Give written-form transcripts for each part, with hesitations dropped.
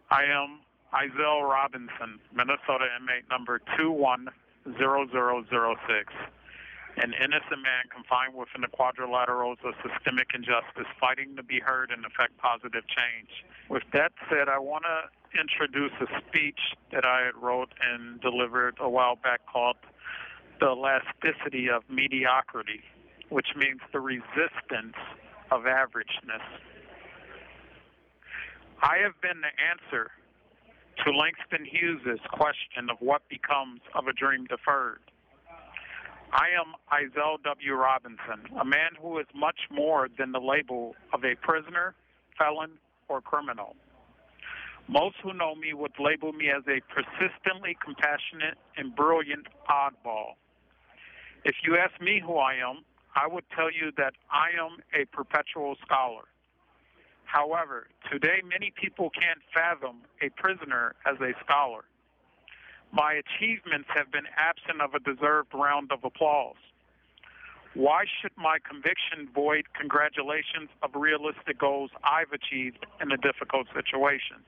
I am Izell Robinson, Minnesota inmate number 210006, an innocent man confined within the quadrilaterals of systemic injustice, fighting to be heard and effect positive change. With that said, I want to introduce a speech that I wrote and delivered a while back called The Elasticity of Mediocrity, which means the resistance of averageness. I have been the answer to Langston Hughes' question of what becomes of a dream deferred. I am Izell W. Robinson, a man who is much more than the label of a prisoner, felon, or criminal. Most who know me would label me as a persistently compassionate and brilliant oddball. If you ask me who I am, I would tell you that I am a perpetual scholar. However, today many people can't fathom a prisoner as a scholar. My achievements have been absent of a deserved round of applause. Why should my conviction void congratulations of realistic goals I've achieved in a difficult situation?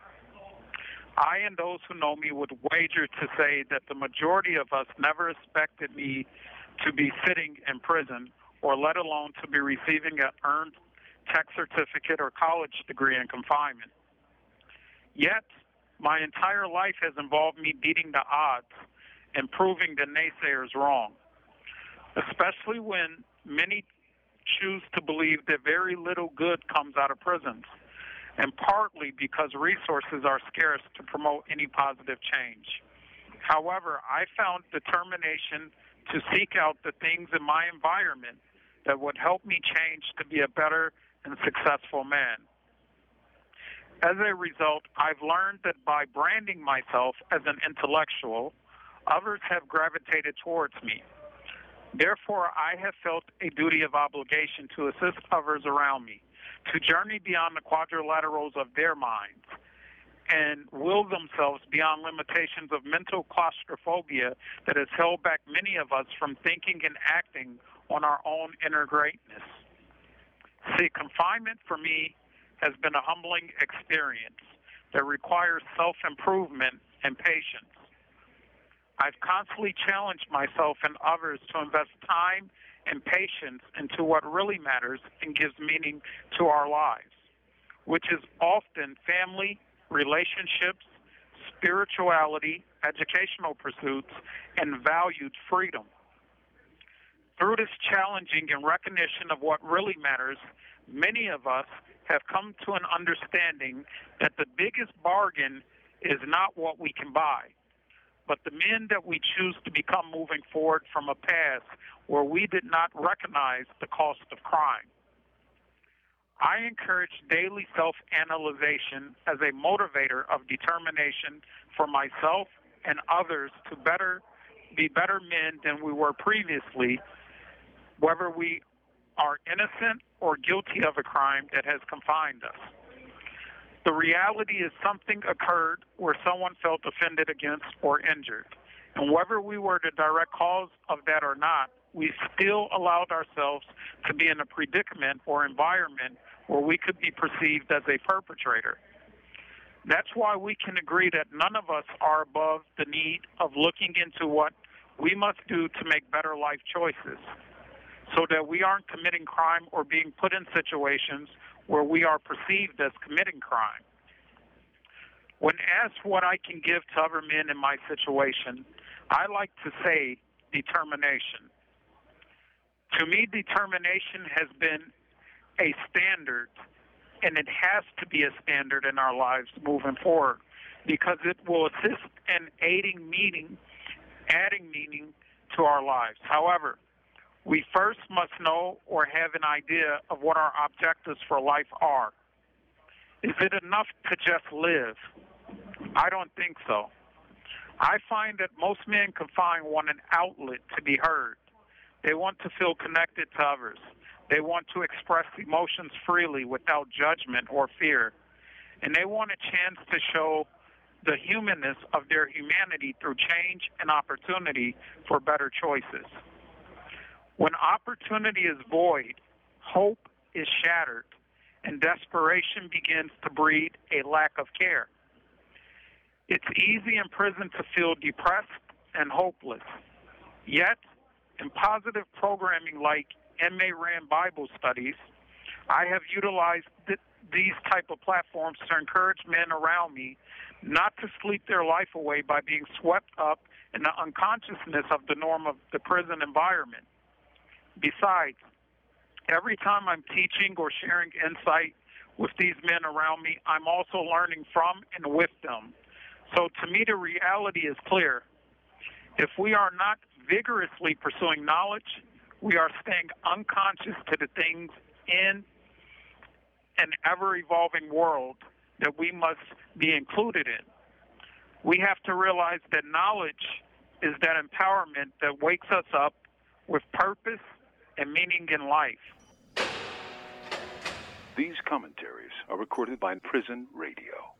I and those who know me would wager to say that the majority of us never expected me to be sitting in prison, or let alone to be receiving an earned tech certificate or college degree in confinement. Yet, my entire life has involved me beating the odds and proving the naysayers wrong, especially when many choose to believe that very little good comes out of prisons, and partly because resources are scarce to promote any positive change. However, I found determination to seek out the things in my environment that would help me change to be a better and successful man. As a result, I've learned that by branding myself as an intellectual, others have gravitated towards me. Therefore, I have felt a duty of obligation to assist others around me, to journey beyond the quadrilaterals of their minds and will themselves beyond limitations of mental claustrophobia that has held back many of us from thinking and acting on our own inner greatness. See, confinement for me has been a humbling experience that requires self-improvement and patience. I've constantly challenged myself and others to invest time and patience into what really matters and gives meaning to our lives, which is often family, relationships, spirituality, educational pursuits, and valued freedom. Through this challenging and recognition of what really matters, many of us have come to an understanding that the biggest bargain is not what we can buy, but the men that we choose to become moving forward from a past where we did not recognize the cost of crime. I encourage daily self-analyzation as a motivator of determination for myself and others to be better men than we were previously, whether we are innocent or guilty of a crime that has confined us. The reality is something occurred where someone felt offended against or injured. And whether we were the direct cause of that or not, we still allowed ourselves to be in a predicament or environment where we could be perceived as a perpetrator. That's why we can agree that none of us are above the need of looking into what we must do to make better life choices, so that we aren't committing crime or being put in situations where we are perceived as committing crime. When asked what I can give to other men in my situation, I like to say determination. To me, determination has been a standard, and it has to be a standard in our lives moving forward, because it will assist in adding meaning to our lives. However, we first must know or have an idea of what our objectives for life are. Is it enough to just live? I don't think so. I find that most men confined want an outlet to be heard. They want to feel connected to others. They want to express emotions freely without judgment or fear. And they want a chance to show the humanness of their humanity through change and opportunity for better choices. When opportunity is void, hope is shattered, and desperation begins to breed a lack of care. It's easy in prison to feel depressed and hopeless. Yet, in positive programming like inmate-ran Bible studies, I have utilized these type of platforms to encourage men around me not to sleep their life away by being swept up in the unconsciousness of the norm of the prison environment. Besides, every time I'm teaching or sharing insight with these men around me, I'm also learning from and with them. So to me, the reality is clear. If we are not vigorously pursuing knowledge, we are staying unconscious to the things in an ever-evolving world that we must be included in. We have to realize that knowledge is that empowerment that wakes us up with purpose and meaning in life. These commentaries are recorded by Prison Radio.